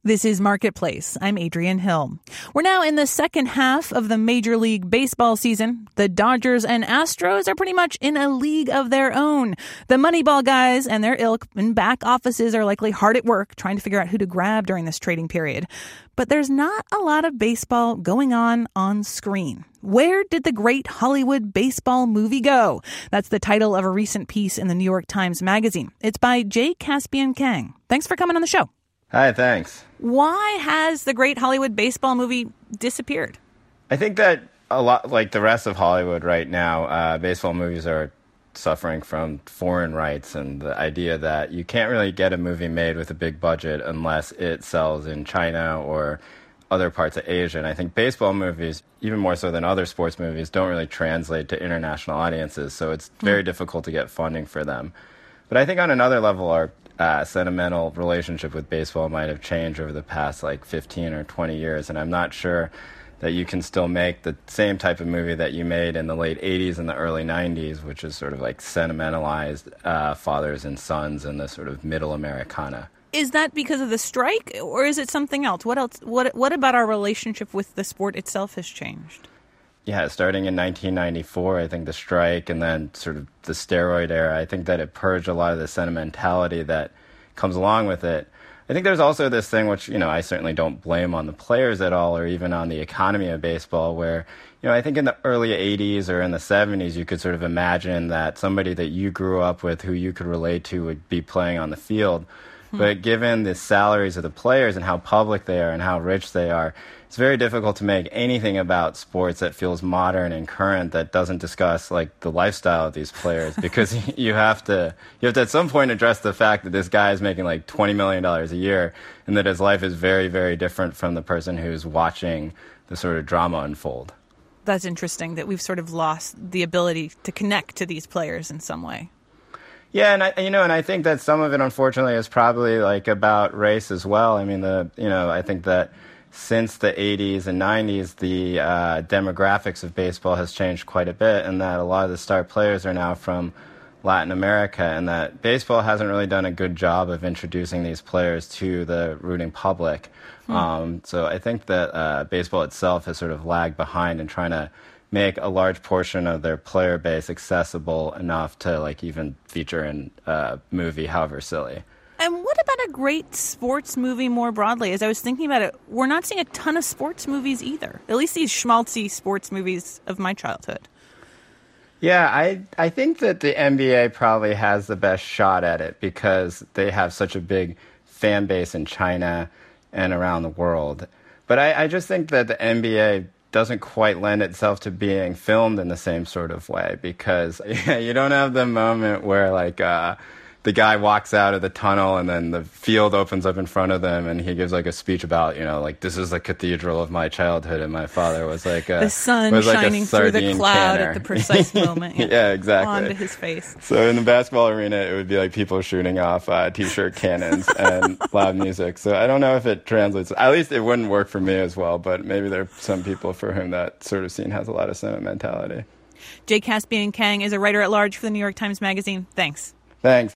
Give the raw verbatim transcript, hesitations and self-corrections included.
This is Marketplace. I'm Adrienne Hill. We're now in the second half of the Major League Baseball season. The Dodgers and Astros are pretty much in a league of their own. The Moneyball guys and their ilk in back offices are likely hard at work trying to figure out who to grab during this trading period. But there's not a lot of baseball going on on screen. Where did the great Hollywood baseball movie go? That's the title of a recent piece in the New York Times Magazine. It's by J. Caspian Kang. Thanks for coming on the show. Hi, thanks. Why has the great Hollywood baseball movie disappeared? I think that a lot, like the rest of Hollywood right now, uh, baseball movies are suffering from foreign rights and the idea that you can't really get a movie made with a big budget unless it sells in China or other parts of Asia. And I think baseball movies, even more so than other sports movies, don't really translate to international audiences. So it's very mm. difficult to get funding for them. But I think on another level, our Uh, sentimental relationship with baseball might have changed over the past like fifteen or twenty years. And I'm not sure that you can still make the same type of movie that you made in the late eighties and the early nineties, which is sort of like sentimentalized uh, fathers and sons and the sort of middle Americana. Is that because of the strike or is it something else? What else? What, what about our relationship with the sport itself has changed? Yeah, starting in nineteen ninety-four, I think the strike and then sort of the steroid era, I think that it purged a lot of the sentimentality that comes along with it. I think there's also this thing which, you know, I certainly don't blame on the players at all or even on the economy of baseball where, you know, I think in the early eighties or in the seventies, you could sort of imagine that somebody that you grew up with who you could relate to would be playing on the field. Hmm. But given the salaries of the players and how public they are and how rich they are, it's very difficult to make anything about sports that feels modern and current that doesn't discuss like the lifestyle of these players because you have to you have to at some point address the fact that this guy is making like twenty million dollars a year and that his life is very, very different from the person who's watching the sort of drama unfold. That's interesting that we've sort of lost the ability to connect to these players in some way. Yeah, and I, you know, and I think that some of it, unfortunately, is probably like about race as well. I mean, the you know, I think that since the eighties and nineties, the uh, demographics of baseball has changed quite a bit, and that a lot of the star players are now from Latin America, and that baseball hasn't really done a good job of introducing these players to the rooting public. Hmm. Um, so I think that uh, baseball itself has sort of lagged behind in trying to make a large portion of their player base accessible enough to like even feature in a movie, however silly. And what about a great sports movie more broadly? As I was thinking about it, we're not seeing a ton of sports movies either. At least these schmaltzy sports movies of my childhood. Yeah, I I think that the N B A probably has the best shot at it because they have such a big fan base in China and around the world. But I, I just think that the N B A doesn't quite lend itself to being filmed in the same sort of way because yeah, you don't have the moment where like uh, the guy walks out of the tunnel and then the field opens up in front of them and he gives like a speech about, you know, like this is the cathedral of my childhood and my father was like a, the sun was like shining through the cloud canner. At the precise moment. Yeah, yeah, exactly. Onto his face. So in the basketball arena, it would be like people shooting off uh, t-shirt cannons and loud music. So I don't know if it translates. At least it wouldn't work for me as well, but maybe there are some people for whom that sort of scene has a lot of sentimentality. J. Caspian Kang is a writer at large for the New York Times Magazine. Thanks. Thanks.